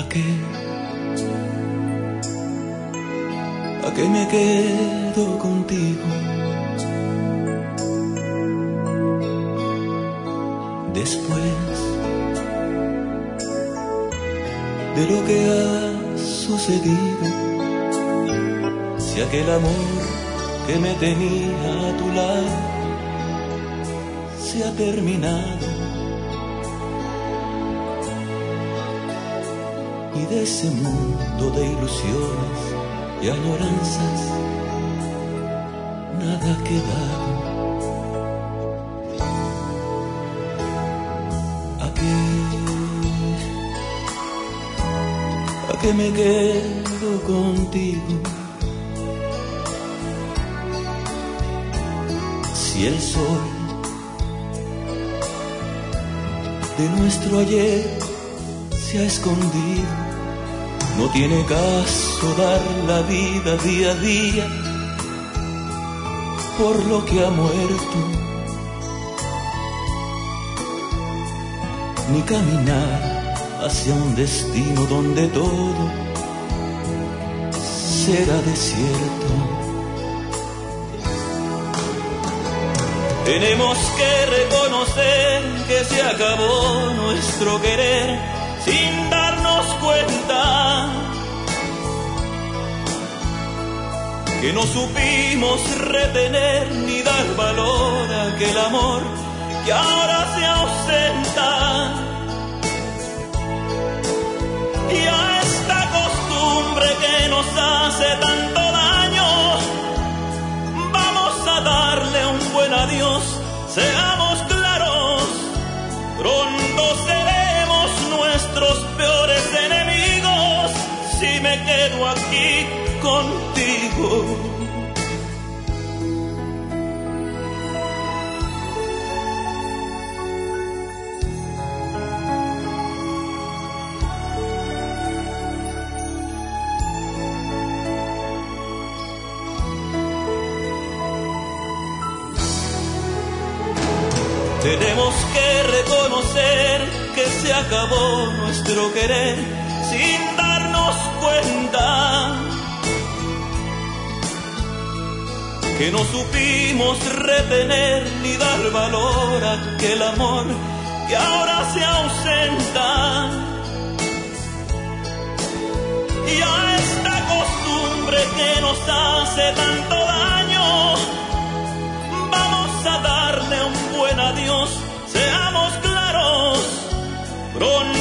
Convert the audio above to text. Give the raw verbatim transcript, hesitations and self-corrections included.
qué? ¿A qué me quedo contigo? Después de lo que ha sucedido, si aquel amor que me tenía a tu lado se ha terminado, y de ese mundo de ilusiones y añoranzas nada ha quedado. ¿A qué? ¿A qué me quedo contigo? Si el sol de nuestro ayer se ha escondido, no tiene caso dar la vida día a día por lo que ha muerto, ni caminar hacia un destino donde todo será desierto. Tenemos que reconocer que se acabó nuestro querer sin darnos cuenta, que no supimos retener ni dar valor a aquel amor que ahora se ausenta, y a esta costumbre que nos hace tanto daño vamos a darle un buen adiós. Seamos claros, pronto seremos nuestros peores enemigos si me quedo aquí contigo. Tenemos que reconocer que se acabó nuestro querer sin darnos cuenta, que no supimos retener ni dar valor a aquel amor que ahora se ausenta, y a esta costumbre que nos hace tanto daño vamos a darle un buen adiós. Seamos claros, pronto